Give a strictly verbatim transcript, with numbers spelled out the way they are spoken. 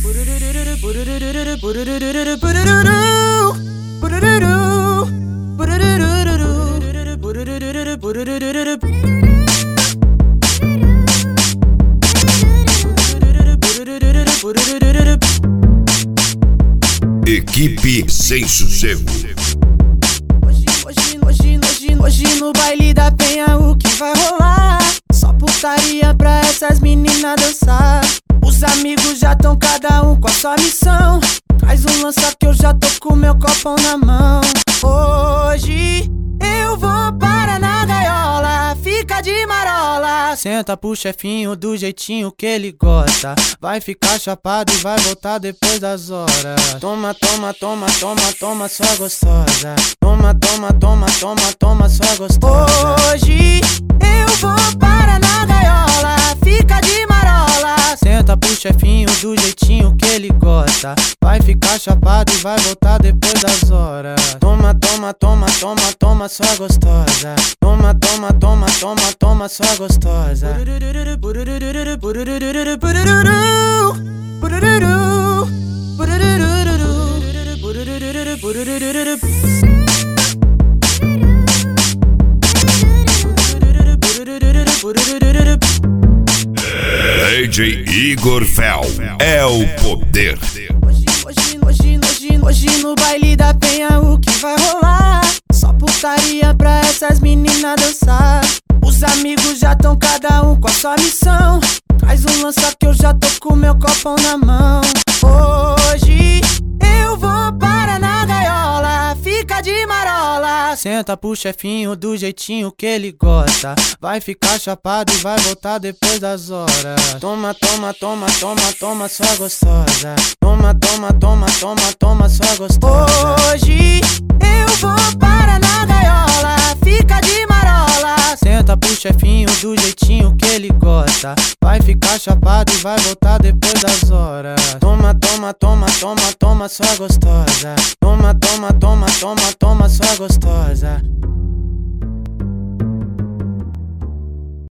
Equipe Sem Sossego. Hoje, hoje, hoje, hoje, hoje no baile da Penha o que vai rolar? Só putaria pra essas meninas dançar. Os amigos já tão cada um com a sua missão. Traz um lança que eu já tô com meu copão na mão. Hoje eu vou para na gaiola, fica de marola. Senta pro chefinho do jeitinho que ele gosta. Vai ficar chapado e vai voltar depois das horas. Toma, toma, toma, toma, toma, sua gostosa. Toma, toma, toma, toma, toma, sua gostosa. Hoje eu vou para na gaiola, fica de marola. Senta pro chefinho do jeitinho que ele gosta. Vai ficar chapado e vai voltar depois das horas. Toma, toma, toma, toma, toma, sua gostosa. Toma, toma, toma, toma, toma, sua gostosa. D J Igor Fel é o poder. Hoje, hoje, hoje, hoje, hoje no baile da Penha o que vai rolar? Só putaria pra essas meninas dançar. Os amigos já tão cada um com a sua missão. Traz um lança que eu já tô com meu copão na mão. Hoje eu vou para na gaiola, fica de marola. Senta pro chefinho do jeitinho que ele gosta. Vai ficar chapado e vai voltar depois das horas. Toma, toma, toma, toma, toma, sua gostosa. Toma, toma, toma, toma, toma, sua gostosa. Hoje eu vou para na gaiola, fica de marola. Senta pro chefinho do jeitinho que ele gosta. Vai ficar chapado e vai voltar depois das horas. Toma, toma, toma, toma, toma, sua gostosa. Toma, toma, toma, toma, toma, sua gostosa.